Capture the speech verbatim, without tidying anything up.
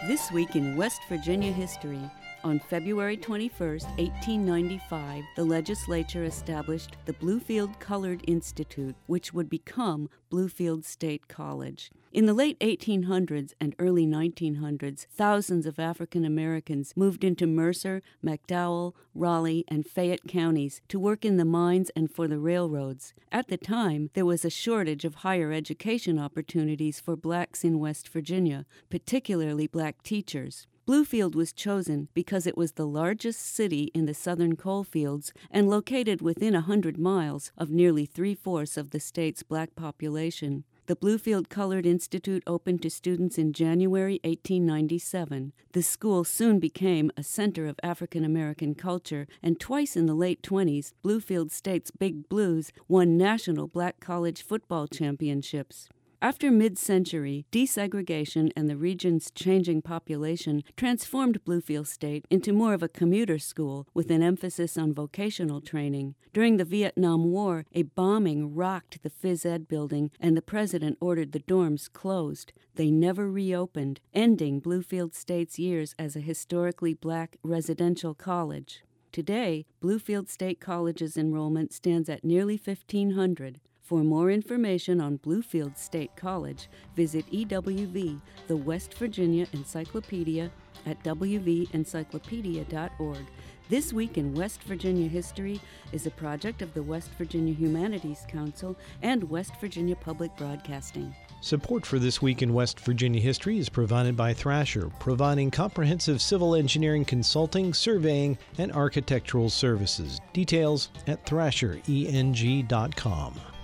This week in West Virginia history. On February twenty-first, eighteen ninety-five, the legislature established the Bluefield Colored Institute, which would become Bluefield State College. In the late eighteen hundreds and early nineteen hundreds, thousands of African Americans moved into Mercer, McDowell, Raleigh, and Fayette counties to work in the mines and for the railroads. At the time, there was a shortage of higher education opportunities for blacks in West Virginia, particularly black teachers. Bluefield was chosen because it was the largest city in the southern coal fields and located within a hundred miles of nearly three-fourths of the state's black population. The Bluefield Colored Institute opened to students in January eighteen ninety-seven. The school soon became a center of African American culture, and twice in the late twenties, Bluefield State's Big Blues won national black college football championships. After mid-century, desegregation and the region's changing population transformed Bluefield State into more of a commuter school with an emphasis on vocational training. During the Vietnam War, a bombing rocked the phys ed building and the president ordered the dorms closed. They never reopened, ending Bluefield State's years as a historically black residential college. Today, Bluefield State College's enrollment stands at nearly fifteen hundred. For more information on Bluefield State College, visit E W V, the West Virginia Encyclopedia, at w v encyclopedia dot org. This Week in West Virginia History is a project of the West Virginia Humanities Council and West Virginia Public Broadcasting. Support for This Week in West Virginia History is provided by Thrasher, providing comprehensive civil engineering consulting, surveying, and architectural services. Details at thrasher eng dot com.